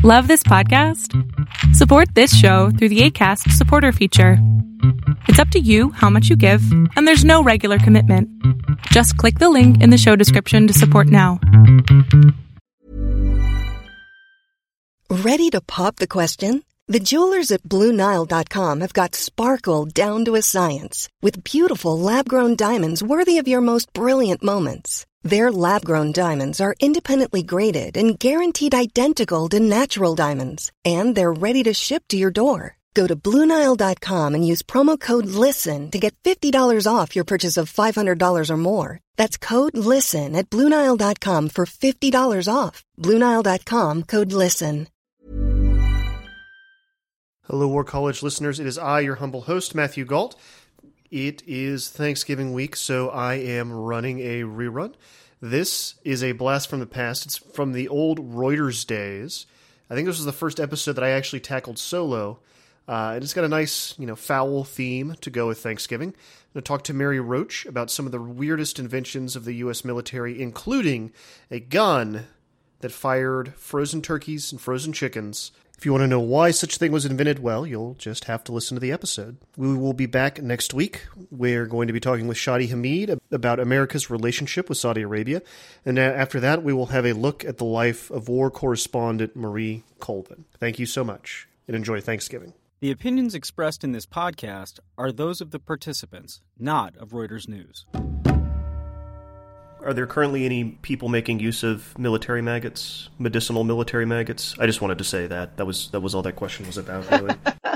Love this podcast? Support this show through the Acast supporter feature. It's up to you how much you give, and there's no regular commitment. Just click the link in the show description to support now. Ready to pop the question? The jewelers at BlueNile.com have got sparkle down to a science with beautiful lab-grown diamonds worthy of your most brilliant moments. Their lab-grown diamonds are independently graded and guaranteed identical to natural diamonds, and they're ready to ship to your door. Go to BlueNile.com and use promo code LISTEN to get $50 off your purchase of $500 or more. That's code LISTEN at BlueNile.com for $50 off. BlueNile.com, code LISTEN. Hello, War College listeners. It is I, your humble host, Matthew Gault. It is Thanksgiving week, so I am running a rerun. This is a blast from the past. It's from the old Reuters days. I think this was the first episode that I actually tackled solo. And it's got a nice, foul theme to go with Thanksgiving. I'm going to talk to Mary Roach about some of the weirdest inventions of the U.S. military, including a gun that fired frozen turkeys and frozen chickens. If you want to know why such a thing was invented, well, you'll just have to listen to the episode. We will be back next week. We're going to be talking with Shadi Hamid about America's relationship with Saudi Arabia. And after that, we will have a look at the life of war correspondent Marie Colvin. Thank you so much, and enjoy Thanksgiving. The opinions expressed in this podcast are those of the participants, not of Reuters News. Are there currently any people making use of military maggots, medicinal military maggots? I just wanted to say that. That was all that question was about, really.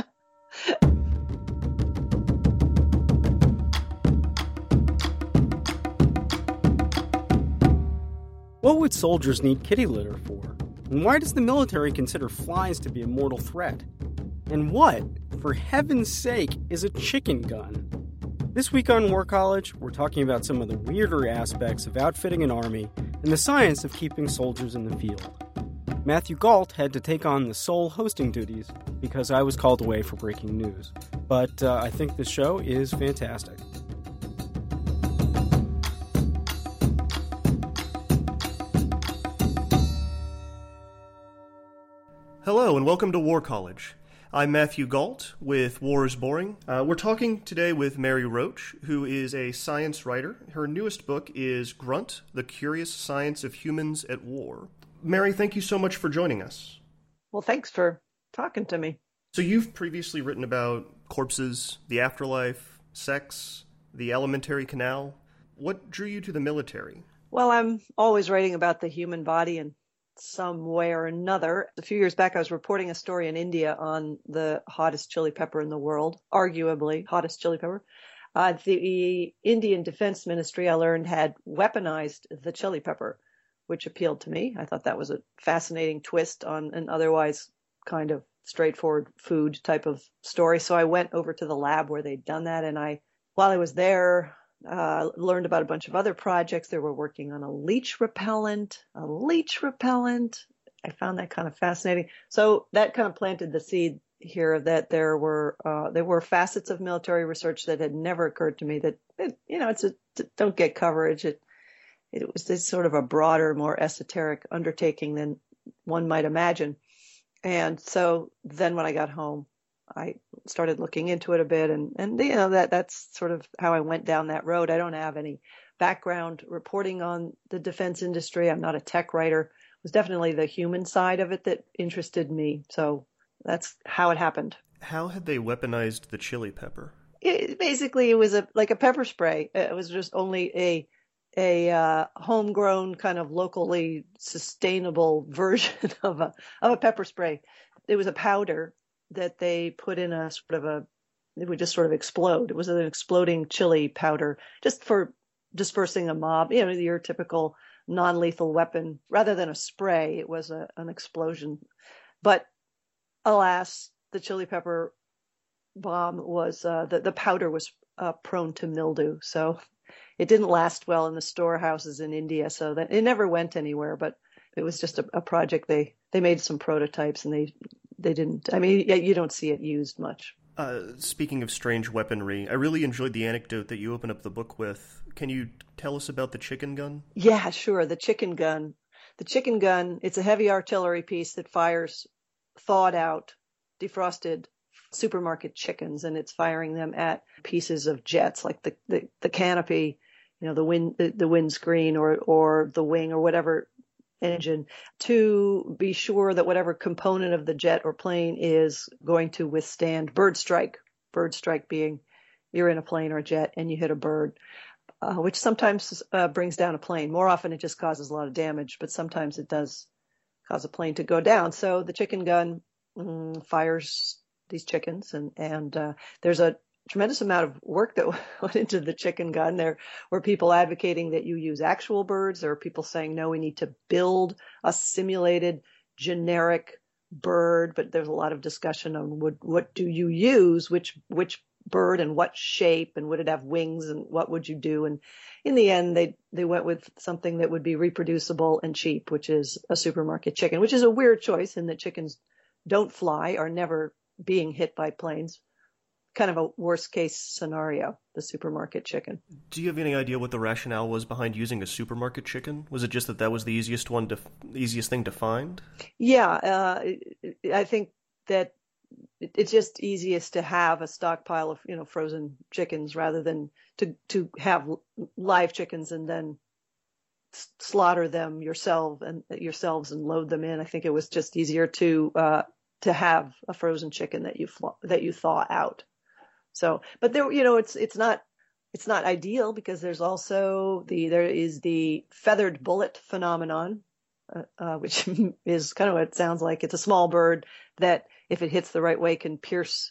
What would soldiers need kitty litter for? And why does the military consider flies to be a mortal threat? And what, for heaven's sake, is a chicken gun? This week on War College, we're talking about some of the weirder aspects of outfitting an army and the science of keeping soldiers in the field. Matthew Gault had to take on the sole hosting duties because I was called away for breaking news. But I think this show is fantastic. Hello, and welcome to War College. I'm Matthew Gault with War is Boring. We're talking today with Mary Roach, who is a science writer. Her newest book is Grunt, The Curious Science of Humans at War. Mary, thank you so much for joining us. Well, thanks for talking to me. So you've previously written about corpses, the afterlife, sex, the alimentary canal. What drew you to the military? Well, I'm always writing about the human body in some way or another. A few years back, I was reporting a story in India on the hottest chili pepper in the world, arguably hottest chili pepper. The Indian Defense Ministry, I learned, had weaponized the chili pepper, which appealed to me. I thought that was a fascinating twist on an otherwise kind of straightforward food type of story. So I went over to the lab where they'd done that, and while I was there, learned about a bunch of other projects. They were working on a leech repellent. I found that kind of fascinating. So that kind of planted the seed here that there were facets of military research that had never occurred to me that, don't get coverage. It was this sort of a broader, more esoteric undertaking than one might imagine. And so then when I got home, I started looking into it a bit, and that's sort of how I went down that road. I don't have any background reporting on the defense industry. I'm not a tech writer. It was definitely the human side of it that interested me. So that's how it happened. How had they weaponized the chili pepper? It was like a pepper spray. It was just only a homegrown kind of locally sustainable version of a pepper spray. It was a powder that they put in it would just sort of explode. It was an exploding chili powder just for dispersing a mob, your typical non-lethal weapon. Rather than a spray, it was an explosion. But alas, the chili pepper bomb was, the powder was prone to mildew. So it didn't last well in the storehouses in India. So that it never went anywhere, but it was just a project. They made some prototypes and they didn't. I mean, you don't see it used much. Speaking of strange weaponry, I really enjoyed the anecdote that you open up the book with. Can you tell us about the chicken gun? Yeah, sure. The chicken gun. It's a heavy artillery piece that fires thawed out, defrosted supermarket chickens, and it's firing them at pieces of jets like the canopy, the windscreen or the wing or whatever engine, to be sure that whatever component of the jet or plane is going to withstand bird strike. Bird strike being you're in a plane or a jet and you hit a bird, which sometimes brings down a plane. More often it just causes a lot of damage, but sometimes it does cause a plane to go down. So the chicken gun fires these chickens, and there's a tremendous amount of work that went into the chicken gun. There were people advocating that you use actual birds. There were people saying, no, we need to build a simulated generic bird. But there's a lot of discussion on what do you use, which bird and what shape, and would it have wings, and what would you do? And in the end, they went with something that would be reproducible and cheap, which is a supermarket chicken, which is a weird choice in that chickens don't fly, are never being hit by planes. Kind of a worst case scenario, the supermarket chicken. Do you have any idea what the rationale was behind using a supermarket chicken? Was it just that was the easiest thing to find? Yeah, I think that it's just easiest to have a stockpile of frozen chickens rather than to have live chickens and then slaughter them yourselves and load them in. I think it was just easier to have a frozen chicken that you thaw out. So, but there, it's not ideal, because there's also there is the feathered bullet phenomenon, which is kind of what it sounds like. It's a small bird that, if it hits the right way, can pierce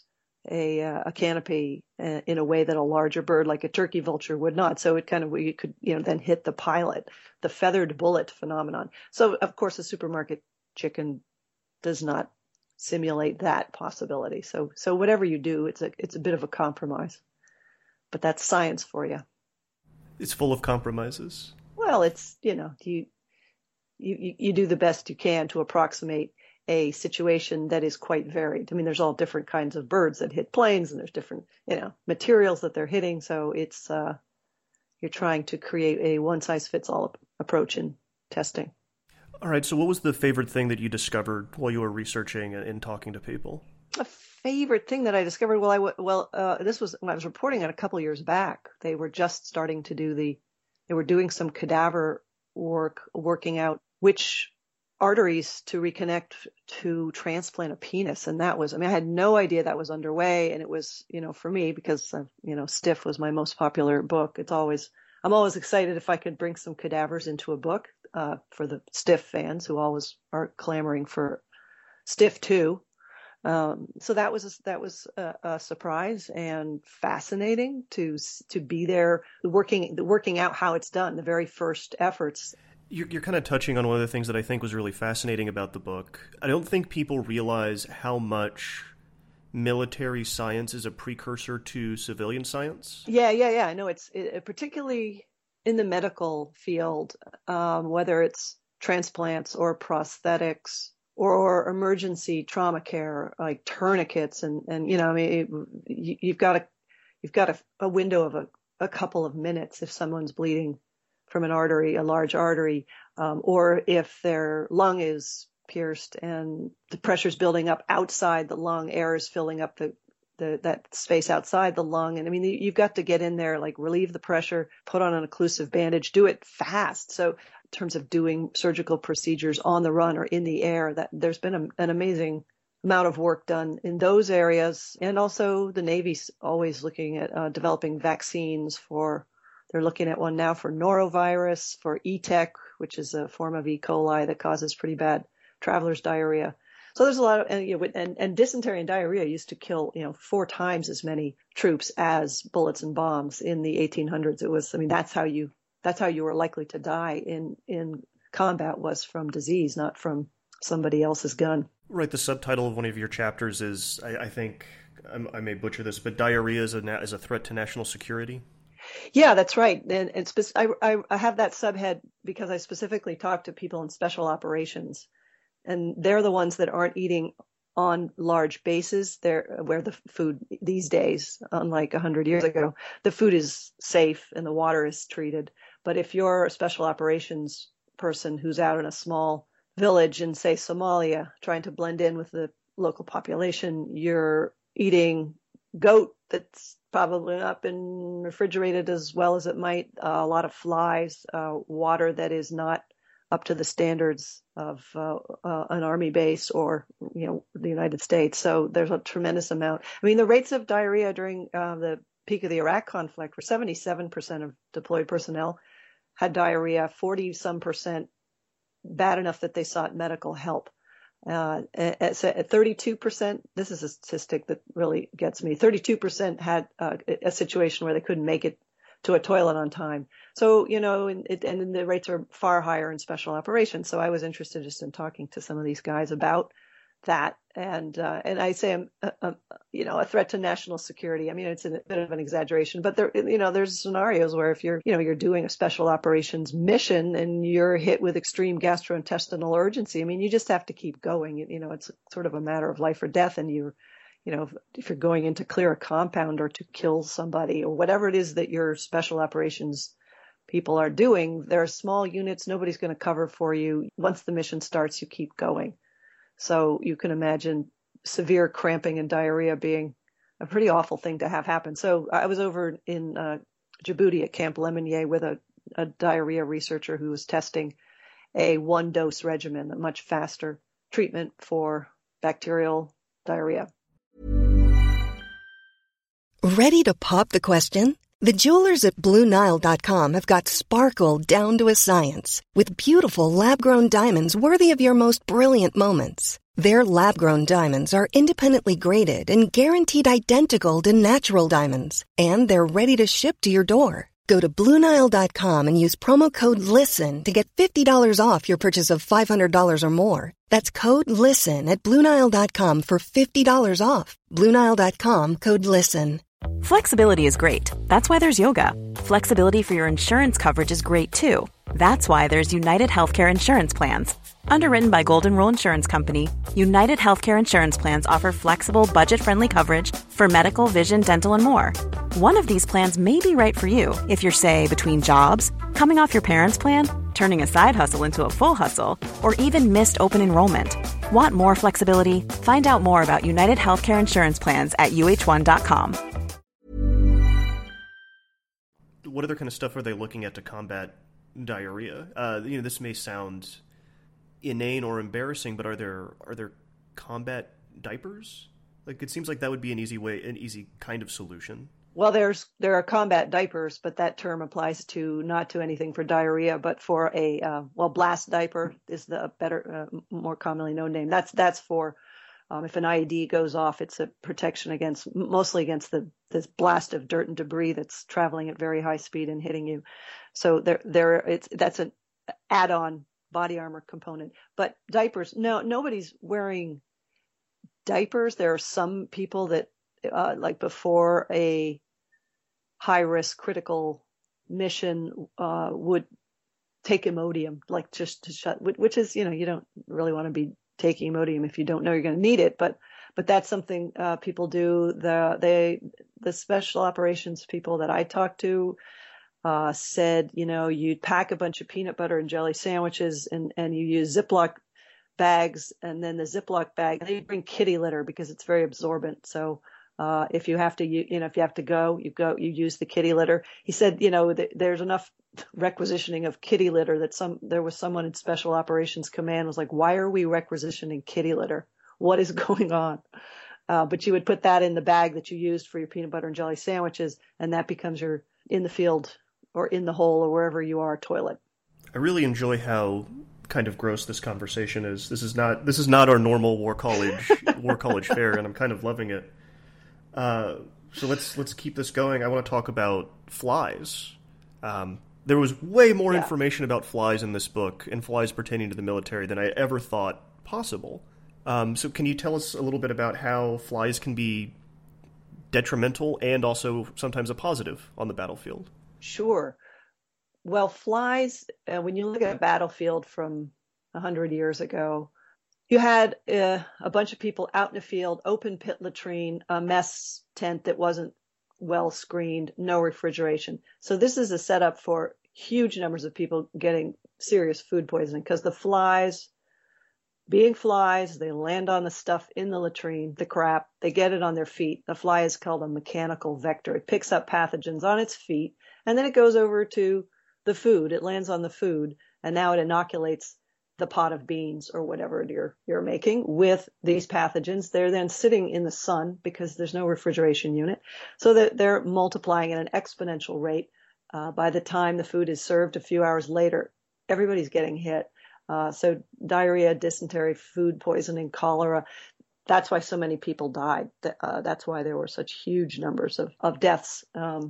a canopy in a way that a larger bird like a turkey vulture would not. So it you could then hit the pilot, the feathered bullet phenomenon. So of course a supermarket chicken does not simulate that possibility. So whatever you do, it's a bit of a compromise, but that's science for you. It's full of compromises. Well, it's you do the best you can to approximate a situation that is quite varied. I mean, there's all different kinds of birds that hit planes, and there's different materials that they're hitting. So it's you're trying to create a one size fits all approach in testing. All right. So what was the favorite thing that you discovered while you were researching and talking to people? A favorite thing that I discovered? This was when I was reporting it a couple years back. They were just starting to they were doing some cadaver work, working out which arteries to reconnect to transplant a penis. And I had no idea that was underway. And it was, for me, because, Stiff was my most popular book. I'm always excited if I could bring some cadavers into a book, for the Stiff fans who always are clamoring for Stiff 2. So that was a surprise and fascinating to be there working out how it's done, the very first efforts. You're kind of touching on one of the things that I think was really fascinating about the book. I don't think people realize how much military science is a precursor to civilian science. Yeah. I know it's particularly in the medical field, whether it's transplants or prosthetics or emergency trauma care, like tourniquets, and you've got a window of a couple of minutes if someone's bleeding from an artery, a large artery, or if their lung is pierced and the pressure's building up outside the lung, air is filling up that space outside the lung. And I mean, you've got to get in there, like relieve the pressure, put on an occlusive bandage, do it fast. So in terms of doing surgical procedures on the run or in the air, that there's been an amazing amount of work done in those areas. And also the Navy's always looking at developing vaccines they're looking at one now for norovirus, for E-tech, which is a form of E. coli that causes pretty bad traveler's diarrhea. So there's a lot of, and dysentery and diarrhea used to kill, 4 times as many troops as bullets and bombs in the 1800s. It was, that's how you were likely to die in combat, was from disease, not from somebody else's gun. Right. The subtitle of one of your chapters is, I think, I may butcher this, but diarrhea is a threat to national security. Yeah, that's right. And I have that subhead because I specifically talk to people in special operations, and they're the ones that aren't eating on large bases. They're where the food these days, unlike 100 years ago, the food is safe and the water is treated. But if you're a special operations person who's out in a small village in, say, Somalia, trying to blend in with the local population, you're eating goat that's probably not been refrigerated as well as it might, a lot of flies, water that is not up to the standards of an army base or, the United States. So there's a tremendous amount. I mean, the rates of diarrhea during the peak of the Iraq conflict were 77% of deployed personnel had diarrhea, 40-some% bad enough that they sought medical help. At 32%, this is a statistic that really gets me, 32% had a situation where they couldn't make it to a toilet on time. So, and the rates are far higher in special operations. So I was interested just in talking to some of these guys about that. And I say I'm, a threat to national security. I mean, it's a bit of an exaggeration, but there's scenarios where if you're doing a special operations mission and you're hit with extreme gastrointestinal urgency, I mean, you just have to keep going. It's sort of a matter of life or death. And if you're going in to clear a compound or to kill somebody or whatever it is that your special operations people are doing, there are small units. Nobody's going to cover for you. Once the mission starts, you keep going. So you can imagine severe cramping and diarrhea being a pretty awful thing to have happen. So I was over in Djibouti at Camp Lemonnier with a diarrhea researcher who was testing a one-dose regimen, a much faster treatment for bacterial diarrhea. Ready to pop the question? The jewelers at BlueNile.com have got sparkle down to a science with beautiful lab-grown diamonds worthy of your most brilliant moments. Their lab-grown diamonds are independently graded and guaranteed identical to natural diamonds, and they're ready to ship to your door. Go to BlueNile.com and use promo code LISTEN to get $50 off your purchase of $500 or more. That's code LISTEN at BlueNile.com for $50 off. BlueNile.com, code LISTEN. Flexibility is great. That's why there's yoga. Flexibility for your insurance coverage is great too. That's why there's United Healthcare Insurance Plans. Underwritten by Golden Rule Insurance Company, United Healthcare Insurance Plans offer flexible, budget-friendly coverage for medical, vision, dental, and more. One of these plans may be right for you if you're, say, between jobs, coming off your parents' plan, turning a side hustle into a full hustle, or even missed open enrollment. Want more flexibility? Find out more about United Healthcare Insurance Plans at uh1.com. What other kind of stuff are they looking at to combat diarrhea? This may sound inane or embarrassing, but are there combat diapers? Like, it seems like that would be an easy kind of solution. Well, there are combat diapers, but that term applies not to anything for diarrhea, but for blast diaper is the better, more commonly known name. That's for if an IED goes off, it's a protection mostly against this blast of dirt and debris that's traveling at very high speed and hitting you. So that's an add-on body armor component. But diapers, no, nobody's wearing diapers. There are some people that like before a high-risk critical mission would take Imodium, like just to shut, which is, you don't really want to be taking Imodium if you don't know you're going to need it, but that's something people do. The special operations people that I talked to said, you'd pack a bunch of peanut butter and jelly sandwiches and you use Ziploc bags, and then the Ziploc bag, and they bring kitty litter because it's very absorbent. So if you have to, if you have to go, you use the kitty litter. He said, there's enough requisitioning of kitty litter that there was someone in Special Operations Command was like, why are we requisitioning kitty litter? What is going on? But you would put that in the bag that you used for your peanut butter and jelly sandwiches, and that becomes your in the field or in the hole or wherever you are toilet. I really enjoy how kind of gross this conversation is. This is not our normal War College fare, and I'm kind of loving it. So let's keep this going. I want to talk about flies. There was way more information about flies in this book, and flies pertaining to the military, than I ever thought possible. So can you tell us a little bit about how flies can be detrimental and also sometimes a positive on the battlefield? Sure. Well, flies, when you look at a battlefield from 100 years ago, you had a bunch of people out in the field, open pit latrine, a mess tent that wasn't well screened, no refrigeration. So this is a setup for huge numbers of people getting serious food poisoning because the flies being flies, they land on the stuff in the latrine, the crap, they get it on their feet. The fly is called a mechanical vector. It picks up pathogens on its feet, and then it goes over to the food. It lands on the food, and now it inoculates the pot of beans or whatever you're making with these pathogens. They're then sitting in the sun because there's no refrigeration unit, so that they're multiplying at an exponential rate. By the time the food is served a few hours later, everybody's getting hit. So diarrhea, dysentery, food poisoning, cholera. That's why so many people died. That's why there were such huge numbers of deaths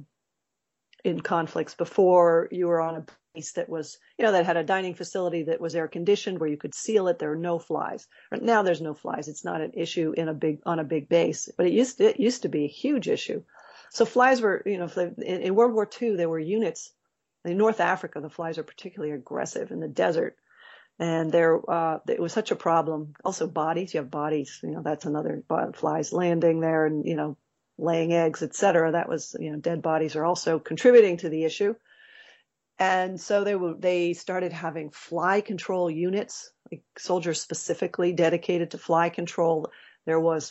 in conflicts. Before, you were on a base that was, that had a dining facility that was air conditioned where you could seal it. There were no flies. Now there's no flies. It's not an issue on a big base, but it used to be a huge issue. So flies were, in World War II, there were units. In North Africa, the flies are particularly aggressive in the desert. And it was such a problem. Also bodies, you have bodies, that's another, flies landing there and, laying eggs, etc. That was, dead bodies are also contributing to the issue. And so they started having fly control units, like soldiers specifically dedicated to fly control. There was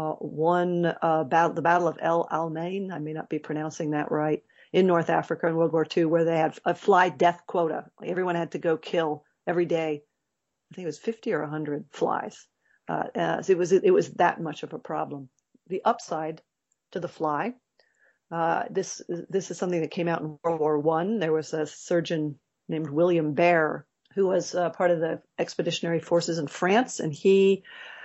the Battle of El Alamein, I may not be pronouncing that right, in North Africa in World War II, where they had a fly death quota. Everyone had to go kill every day. I think it was 50 or 100 flies. So it was that much of a problem. The upside to the fly, this is something that came out in World War I. There was a surgeon named William Baer who was part of the expeditionary forces in France, and he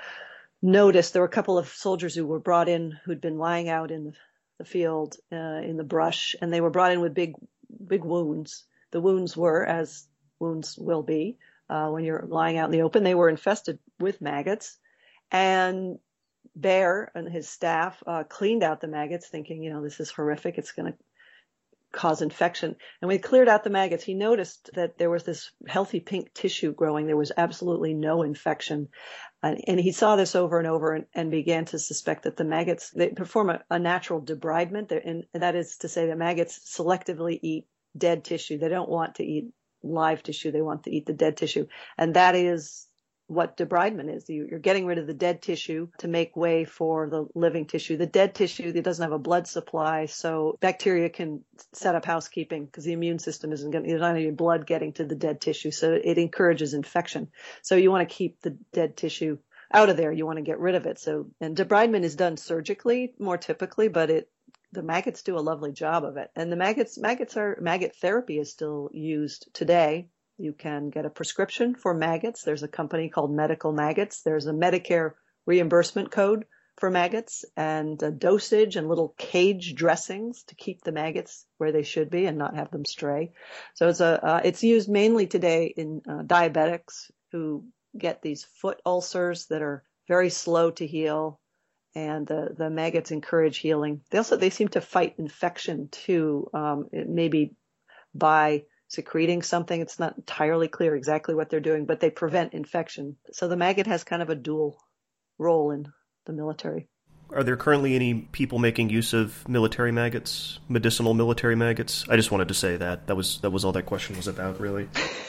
noticed there were a couple of soldiers who were brought in who'd been lying out in the field in the brush, and they were brought in with big wounds. The wounds were, as wounds will be, when you're lying out in the open, they were infested with maggots. And Baer and his staff cleaned out the maggots, thinking, this is horrific. It's going to cause infection. And when he cleared out the maggots, he noticed that there was this healthy pink tissue growing. There was absolutely no infection. And he saw this over and over and began to suspect that the maggots, they perform a natural debridement. And that is to say the maggots selectively eat dead tissue. They don't want to eat live tissue. They want to eat the dead tissue. And that is what debridement is. You're getting rid of the dead tissue to make way for the living tissue. The dead tissue, it doesn't have a blood supply, so bacteria can set up housekeeping because the immune system there's not any blood getting to the dead tissue, so it encourages infection. So you want to keep the dead tissue out of there. You want to get rid of it. And debridement is done surgically more typically, but the maggots do a lovely job of it. And the maggot therapy is still used today. You can get a prescription for maggots. There's a company called Medical Maggots. There's a Medicare reimbursement code for maggots, and a dosage and little cage dressings to keep the maggots where they should be and not have them stray. So it's used mainly today in diabetics who get these foot ulcers that are very slow to heal, and the maggots encourage healing. They seem to fight infection too, maybe by secreting something. It's not entirely clear exactly what they're doing, but they prevent infection. So the maggot has kind of a dual role in the military. Are there currently any people making use of military maggots, medicinal military maggots? I just wanted to say that. That was all that question was about, really.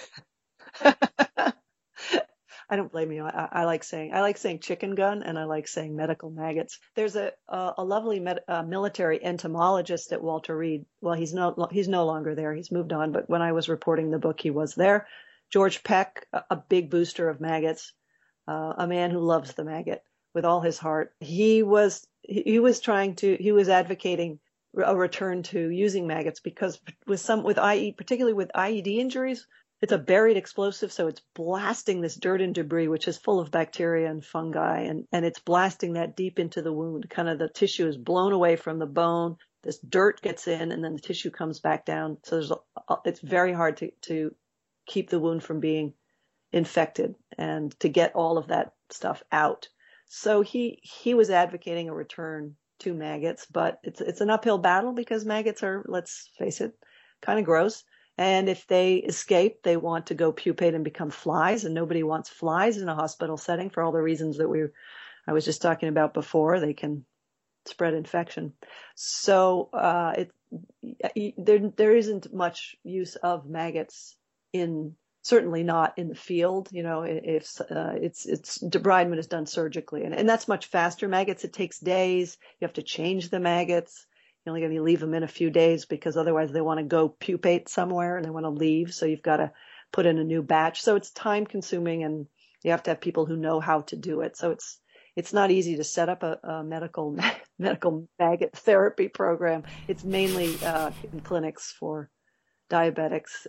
I don't blame you. I like saying chicken gun, and I like saying medical maggots. There's a lovely military entomologist at Walter Reed. Well, he's no longer there. He's moved on. But when I was reporting the book, he was there. George Peck, a big booster of maggots, a man who loves the maggot with all his heart. He was advocating a return to using maggots because particularly with IED injuries. It's a buried explosive, so it's blasting this dirt and debris, which is full of bacteria and fungi, and it's blasting that deep into the wound. Kind of the tissue is blown away from the bone. This dirt gets in, and then the tissue comes back down. So it's very hard to keep the wound from being infected and to get all of that stuff out. So he was advocating a return to maggots, but it's an uphill battle because maggots are, let's face it, kind of gross. And if they escape, they want to go pupate and become flies, and nobody wants flies in a hospital setting for all the reasons that I was just talking about before. They can spread infection. So there isn't much use of maggots in certainly not in the field. If it's debridement is done surgically, and that's much faster. Maggots, it takes days. You have to change the maggots. You're only going to leave them in a few days because otherwise they want to go pupate somewhere and they want to leave. So you've got to put in a new batch. So it's time consuming, and you have to have people who know how to do it. So it's not easy to set up a medical maggot therapy program. It's mainly in clinics for diabetics,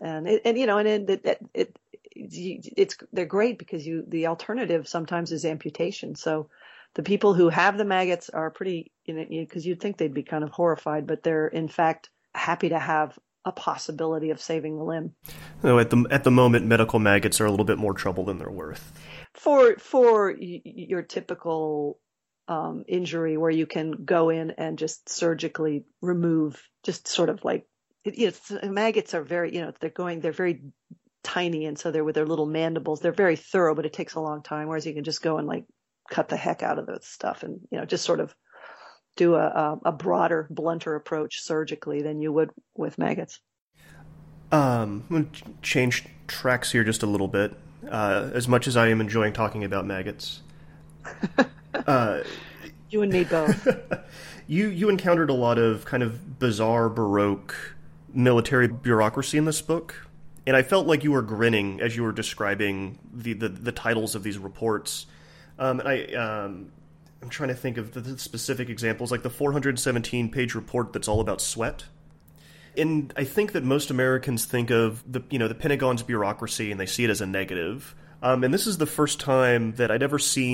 they're great because the alternative sometimes is amputation. So the people who have the maggots are pretty, because you'd think they'd be kind of horrified, but they're in fact happy to have a possibility of saving the limb. No, at the moment, medical maggots are a little bit more trouble than they're worth. For your typical injury where you can go in and just surgically remove, just sort of like, maggots are very, they're very tiny, and so they're with their little mandibles. They're very thorough, but it takes a long time. Whereas you can just go and like cut the heck out of the stuff, and just sort of do a broader, blunter approach surgically than you would with maggots. I'm going to change tracks here just a little bit. As much as I am enjoying talking about maggots, you and me both. You encountered a lot of kind of bizarre Baroque military bureaucracy in this book, and I felt like you were grinning as you were describing the titles of these reports. And I'm trying to think of the specific examples, like the 417-page report that's all about sweat. And I think that most Americans think of the Pentagon's bureaucracy and they see it as a negative. And this is the first time that I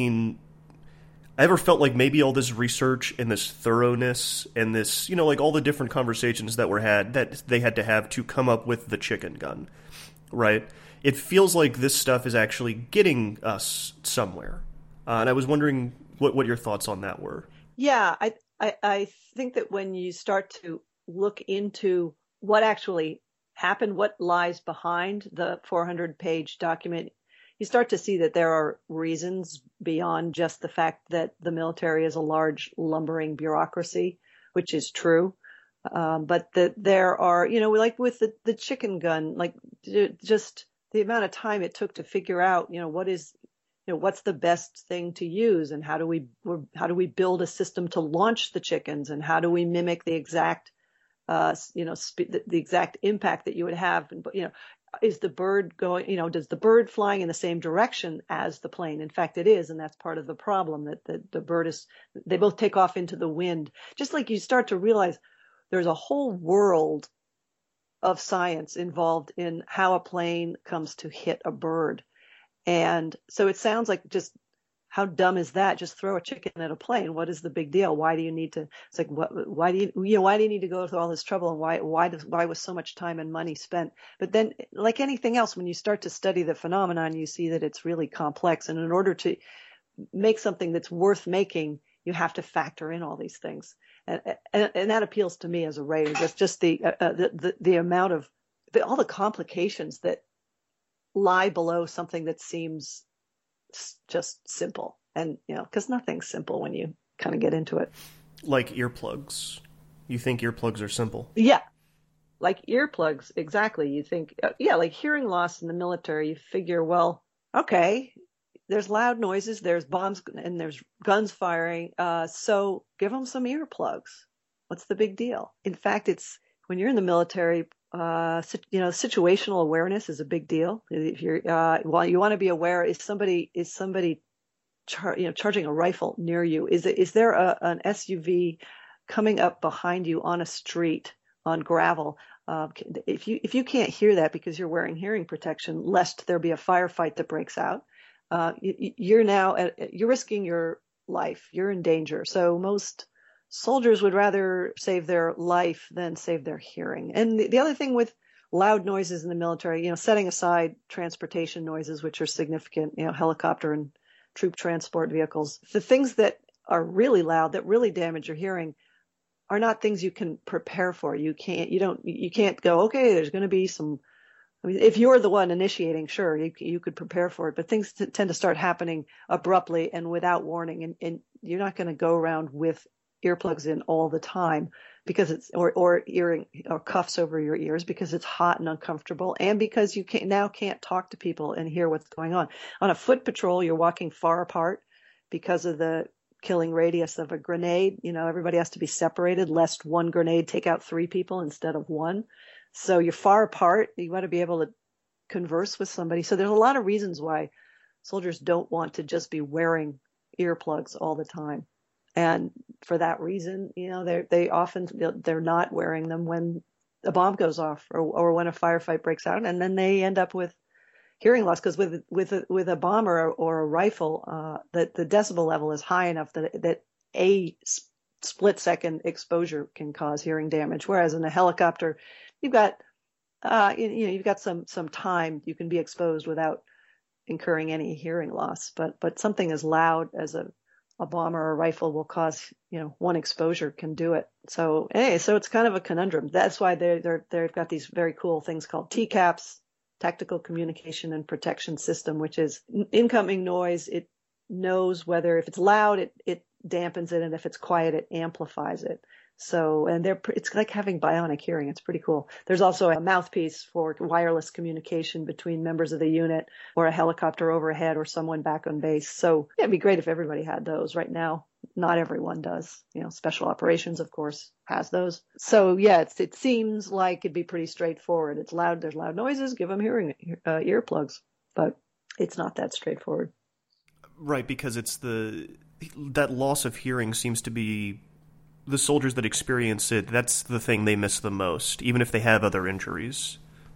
ever felt like maybe all this research and this thoroughness and this, like all the different conversations that were had, that they had to have to come up with the chicken gun, right? It feels like this stuff is actually getting us somewhere. And I was wondering what your thoughts on that were. Yeah, I think that when you start to look into what actually happened, what lies behind the 400-page document, you start to see that there are reasons beyond just the fact that the military is a large lumbering bureaucracy, which is true. But that there are, like with the chicken gun, like just the amount of time it took to figure out, what's the best thing to use, and how do we build a system to launch the chickens, and how do we mimic the exact the exact impact that you would have. Is the bird going, does the bird flying in the same direction as the plane? In fact, it is. And that's part of the problem, that the bird they both take off into the wind. Just like you start to realize there's a whole world of science involved in how a plane comes to hit a bird. And so it sounds like, just how dumb is that? Just throw a chicken at a plane. What is the big deal? Why do you need to? It's like, why do you need to go through all this trouble? And why was so much time and money spent? But then, like anything else, when you start to study the phenomenon, you see that it's really complex. And in order to make something that's worth making, you have to factor in all these things. And that appeals to me as a writer. Just the amount of all the complications that lie below something that seems just simple. And because nothing's simple when you kind of get into it. Like earplugs. You think earplugs are simple? Yeah, like earplugs, exactly. You think, like hearing loss in the military, you figure, well, okay, there's loud noises, there's bombs, and there's guns firing, so give them some earplugs. What's the big deal? In fact, it's when you're in the military, situational awareness is a big deal. If you're, you want to be aware, is somebody charging a rifle near you? Is there an SUV coming up behind you on a street on gravel? If you can't hear that because you're wearing hearing protection, lest there be a firefight that breaks out, you're risking your life. You're in danger. So most soldiers would rather save their life than save their hearing. And the other thing with loud noises in the military, setting aside transportation noises, which are significant, helicopter and troop transport vehicles, the things that are really loud, that really damage your hearing, are not things you can prepare for. You can't go, okay, there's going to be some. I mean, if you're the one initiating, sure, you could prepare for it, but things tend to start happening abruptly and without warning, and you're not going to go around with earplugs in all the time because it's, or earring or cuffs over your ears because it's hot and uncomfortable, and because you can't talk to people and hear what's going on. On a foot patrol, you're walking far apart because of the killing radius of a grenade. Everybody has to be separated lest one grenade take out 3 people instead of 1. So you're far apart. You want to be able to converse with somebody. So there's a lot of reasons why soldiers don't want to just be wearing earplugs all the time. And for that reason, they're not wearing them when a bomb goes off or when a firefight breaks out, and then they end up with hearing loss because with a bomb or a rifle, that the decibel level is high enough that a split second exposure can cause hearing damage. Whereas in a helicopter, you've got some time you can be exposed without incurring any hearing loss. But something as loud as a bomb or a rifle will cause, one exposure can do it. So it's kind of a conundrum. That's why they've got these very cool things called TCAPs, Tactical Communication and Protection System, which is incoming noise. It knows whether if it's loud, it dampens it, and if it's quiet, it amplifies it. So, and it's like having bionic hearing. It's pretty cool. There's also a mouthpiece for wireless communication between members of the unit or a helicopter overhead or someone back on base. So it'd be great if everybody had those. Right now, not everyone does. Special operations, of course, has those. So yeah, it seems like it'd be pretty straightforward. It's loud. There's loud noises. Give them hearing earplugs, but it's not that straightforward. Right, because that loss of hearing seems to be the soldiers that experience it. That's the thing they miss the most, even if they have other injuries.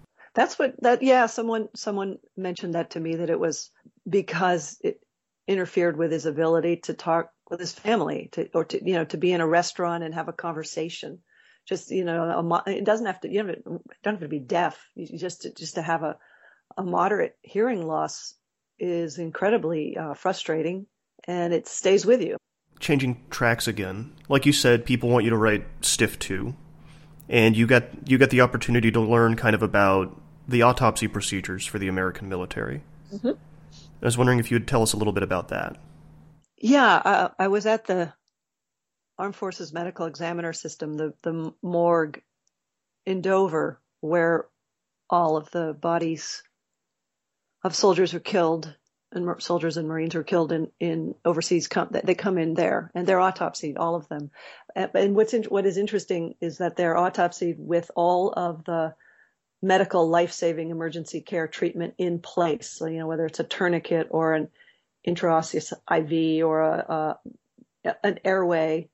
Someone mentioned that to me, that it was because it interfered with his ability to talk with his family, to be in a restaurant and have a conversation. Just, it doesn't have to, don't have to be deaf. Just to have a moderate hearing loss is incredibly frustrating, and it stays with you. Changing tracks again. Like you said, people want you to write Stiff 2, and you got the opportunity to learn kind of about the autopsy procedures for the American military. Mm-hmm. I was wondering if you would tell us a little bit about that. Yeah, I was at the Armed Forces Medical Examiner System, the morgue in Dover, where all of the bodies of soldiers were killed, and soldiers and Marines were killed in overseas. They come in there, and they're autopsied, all of them. And what is interesting is that they're autopsied with all of the medical life-saving emergency care treatment in place. So, whether it's a tourniquet or an intraosseous IV or an airway.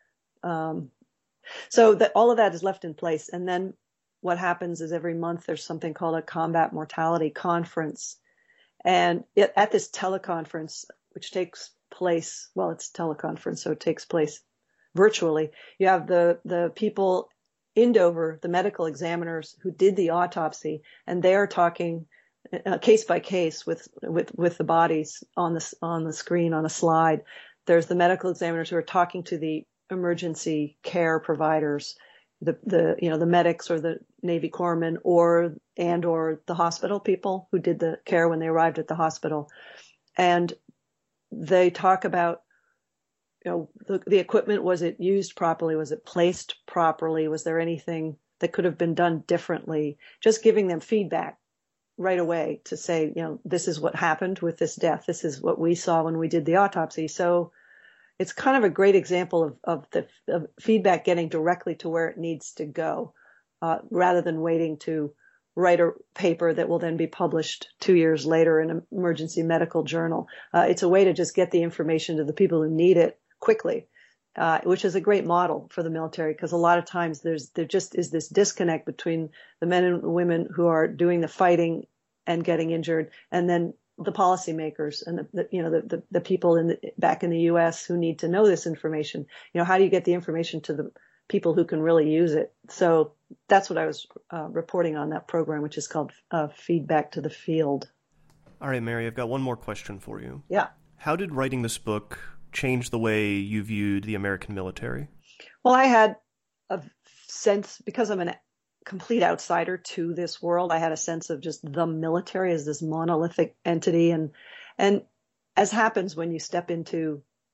So that all of that is left in place. And then what happens is every month there's something called a combat mortality conference. And at this teleconference, which takes place, it's teleconference, so it takes place virtually, you have the people in Dover, the medical examiners who did the autopsy, and they are talking case by case with the bodies on the screen on a slide. There's the medical examiners who are talking to the emergency care providers, the medics or the Navy corpsmen or the hospital people who did the care when they arrived at the hospital. And they talk about, the equipment, was it used properly? Was it placed properly? Was there anything that could have been done differently? Just giving them feedback right away to say, this is what happened with this death. This is what we saw when we did the autopsy. So it's kind of a great example of feedback getting directly to where it needs to go, rather than waiting to write a paper that will then be published 2 years later in an emergency medical journal. It's a way to just get the information to the people who need it quickly, which is a great model for the military, because a lot of times there just is this disconnect between the men and women who are doing the fighting and getting injured, and then the policymakers and the people back in the U.S. who need to know this information. How do you get the information to the people who can really use it? So that's what I was reporting on that program, which is called Feedback to the Field. All right, Mary, I've got one more question for you. Yeah. How did writing this book change the way you viewed the American military? Well, I had a sense, because I'm a complete outsider to this world, I had a sense of just the military as this monolithic entity. And as happens when you step into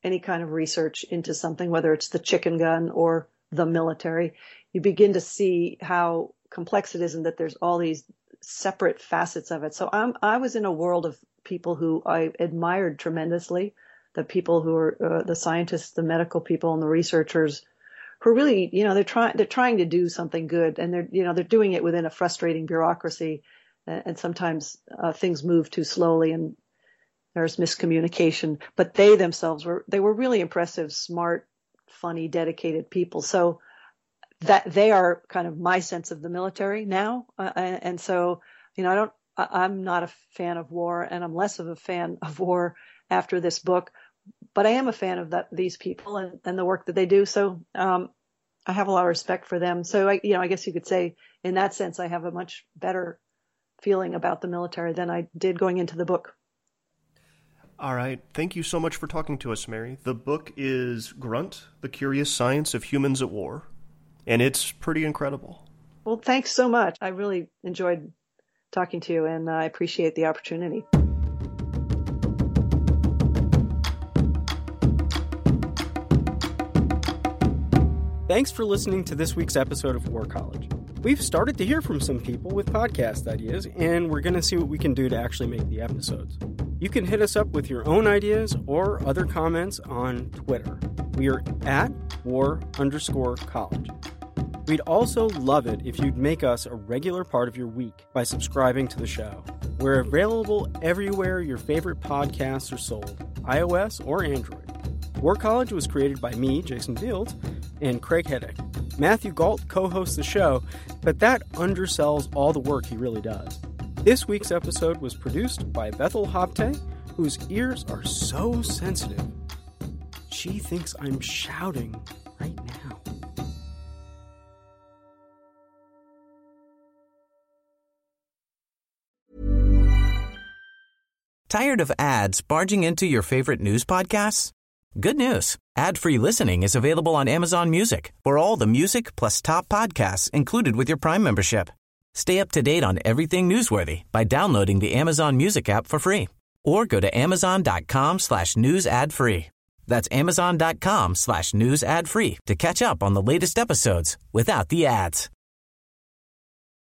any kind of research into something, whether it's the chicken gun or the military, you begin to see how complex it is and that there's all these separate facets of it. So I was in a world of people who I admired tremendously, the people who are the scientists, the medical people, and the researchers who are really, they're trying to do something good, and they're doing it within a frustrating bureaucracy, and sometimes things move too slowly and there's miscommunication. But they themselves were really impressive, smart, funny, dedicated people. So that they are kind of my sense of the military now, and so I'm not a fan of war, and I'm less of a fan of war after this book, but I am a fan of these people and the work that they do. So I have a lot of respect for them. So I guess you could say in that sense I have a much better feeling about the military than I did going into the book. All right. Thank you so much for talking to us, Mary. The book is Grunt, The Curious Science of Humans at War, and it's pretty incredible. Well, thanks so much. I really enjoyed talking to you, and I appreciate the opportunity. Thanks for listening to this week's episode of War College. We've started to hear from some people with podcast ideas, and we're going to see what we can do to actually make the episodes. You can hit us up with your own ideas or other comments on Twitter. We are at war_college. We'd also love it if you'd make us a regular part of your week by subscribing to the show. We're available everywhere your favorite podcasts are sold, iOS or Android. War College was created by me, Jason Fields, and Craig Heddick. Matthew Gault co-hosts the show, but that undersells all the work he really does. This week's episode was produced by Bethel Hopte, whose ears are so sensitive. She thinks I'm shouting right now. Tired of ads barging into your favorite news podcasts? Good news. Ad-free listening is available on Amazon Music for all the music plus top podcasts included with your Prime membership. Stay up to date on everything newsworthy by downloading the Amazon Music app for free or go to amazon.com/news ad free. That's amazon.com/news ad free to catch up on the latest episodes without the ads.